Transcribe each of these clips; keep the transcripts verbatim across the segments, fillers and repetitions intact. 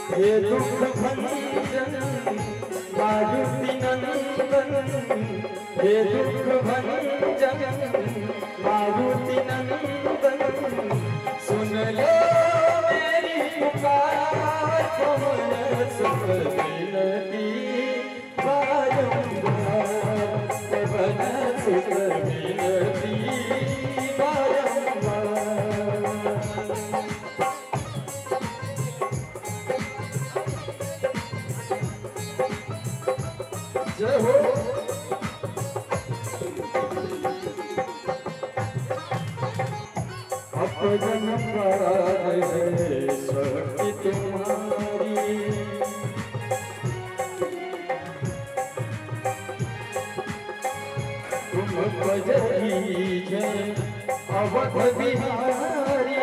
हे दुख भंजन मारुति नंदन, हे दुख भंजन मारुति नंदन, सुन लो मेरी पुकार पवन सुत विनती बारंबार, पवन सुत विनती बारंबार। जय हो। अपजन पार है शक्ति तुम्हारी, तुम बजरी जय अवध बिहारी,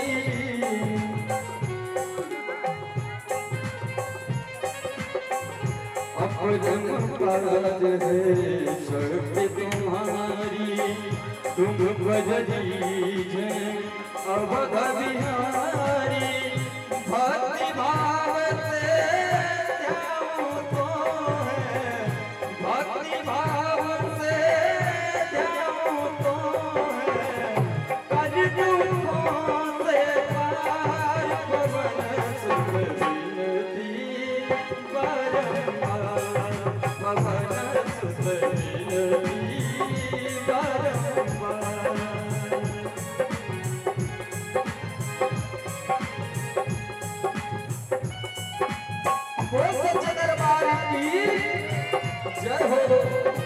अपजन पार है शक्ति तुम्हारी, तुम बजरी जय अवध बिहारी, भक्ति भाव से ध्याऊं तो है, भक्ति भाव से ध्याऊं तो है, कर दुखों से पार पवन सुत विनती बारंबार, पवन सुत विनती बारंबार। बोल सच्चे दरबार की जय हो।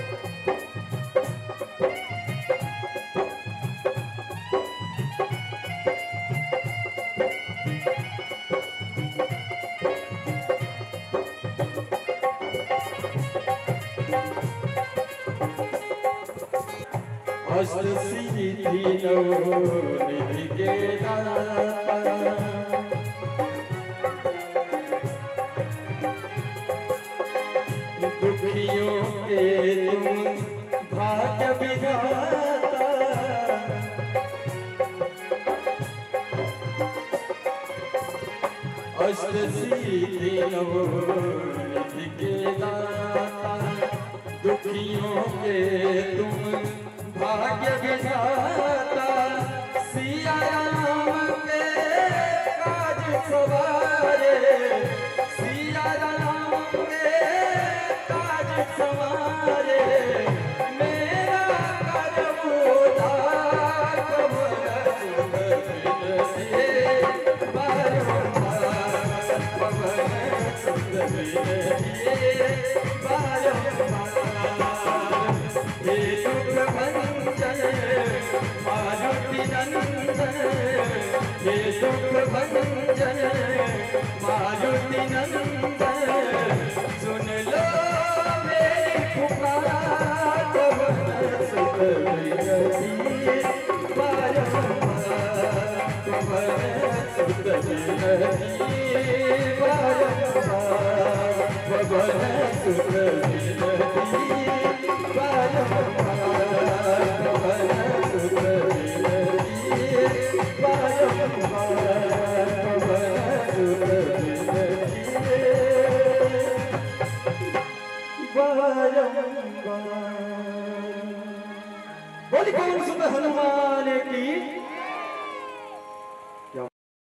अष्ट सिद्धि नौ निधि के दाता, दुखियों के तुम भाग्य विधाता, अष्ट सिद्धि नौ निधि के दाता, दुखियों के तुम भाग्य विधाता, सिया राम के काज सवारे, सिया राम के काज सवारे, मेरा करम उधार पवन सुत विनती बारंबार, पवन सुत विनती बारंबार। हे दुख भंजन मारुति नंदन, हे दुख भंजन मारुति नंदन, सुन लो मेरी पुकार पवन सुत विनती बारंबार, पवन सुत विनती बारंबार, पवन सुत विनती